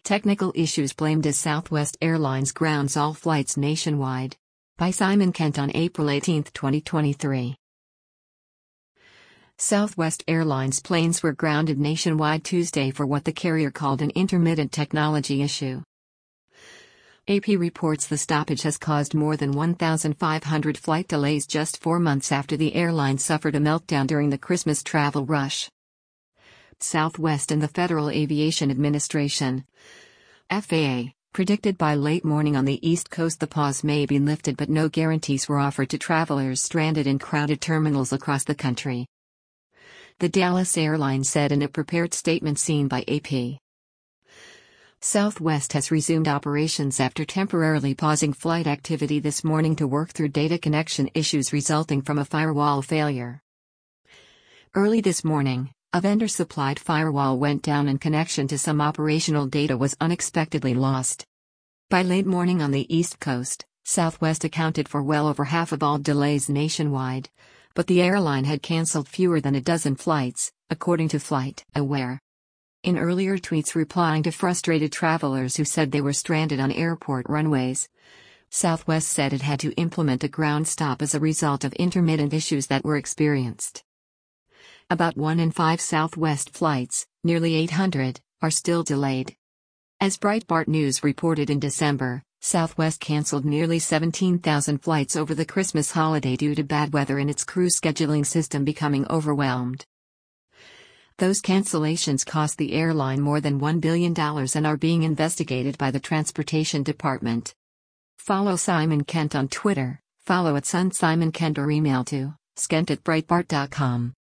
Technical issues blamed as Southwest Airlines grounds all flights nationwide. By Simon Kent on April 18, 2023. Southwest Airlines planes were grounded nationwide Tuesday for what the carrier called an intermittent technology issue. AP reports the stoppage has caused more than 1,500 flight delays just 4 months after the airline suffered a meltdown during the Christmas travel rush. Southwest and the Federal Aviation Administration (FAA) predicted by late morning on the East Coast the pause may be lifted, but no guarantees were offered to travelers stranded in crowded terminals across the country. The Dallas airline said in a prepared statement seen by AP. Southwest has resumed operations after temporarily pausing flight activity this morning to work through data connection issues resulting from a firewall failure. Early this morning, a vendor-supplied firewall went down and connection to some operational data was unexpectedly lost. By late morning on the East Coast, Southwest accounted for well over half of all delays nationwide, but the airline had canceled fewer than a dozen flights, according to FlightAware. In earlier tweets replying to frustrated travelers who said they were stranded on airport runways, Southwest said it had to implement a ground stop as a result of intermittent issues that were experienced. About 1 in 5 Southwest flights, nearly 800, are still delayed. As Breitbart News reported in December, Southwest canceled nearly 17,000 flights over the Christmas holiday due to bad weather and its crew scheduling system becoming overwhelmed. Those cancellations cost the airline more than $1 billion and are being investigated by the Transportation Department. Follow Simon Kent on Twitter, follow @SunSimonKent or email to skent@breitbart.com.